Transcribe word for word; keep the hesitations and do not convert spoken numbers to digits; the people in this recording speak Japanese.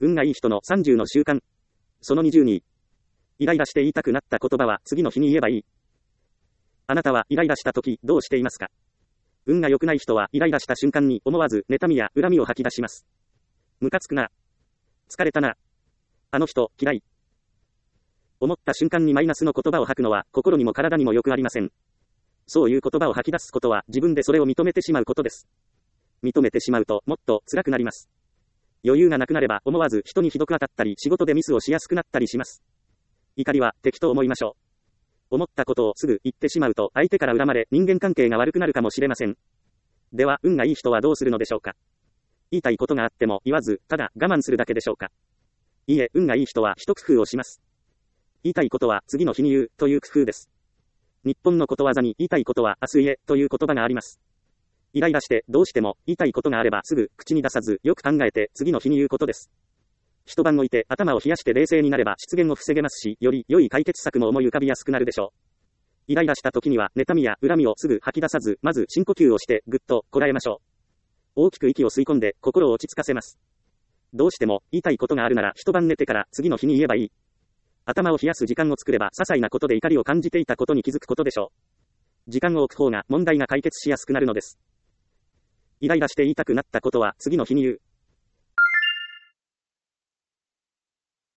運がいい人のさんじゅうの習慣。そのにじゅうに。イライラして言いたくなった言葉は次の日に言えばいい。あなたはイライラした時どうしていますか？運が良くない人はイライラした瞬間に思わず妬みや恨みを吐き出します。ムカつくな。疲れたな。あの人嫌い。思った瞬間にマイナスの言葉を吐くのは心にも体にも良くありません。そういう言葉を吐き出すことは自分でそれを認めてしまうことです。認めてしまうともっと辛くなります。余裕がなくなれば思わず人にひどく当たったり仕事でミスをしやすくなったりします。怒りは敵と思いましょう。思ったことをすぐ言ってしまうと相手から恨まれ人間関係が悪くなるかもしれません。では運がいい人はどうするのでしょうか？言いたいことがあっても言わずただ我慢するだけでしょうか？いいえ、運がいい人は一工夫をします。言いたいことは次の日に言うという工夫です。日本のことわざに言いたいことは明日言えという言葉があります。イライラしてどうしても言いたいことがあればすぐ口に出さずよく考えて次の日に言うことです。一晩置いて頭を冷やして冷静になれば失言を防げますし、より良い解決策も思い浮かびやすくなるでしょう。イライラした時には妬みや恨みをすぐ吐き出さず、まず深呼吸をしてぐっとこらえましょう。大きく息を吸い込んで心を落ち着かせます。どうしても言いたいことがあるなら一晩寝てから次の日に言えばいい。頭を冷やす時間を作れば些細なことで怒りを感じていたことに気づくことでしょう。時間を置く方が問題が解決しやすくなるのです。イライラして言いたくなったことは次の日に言う。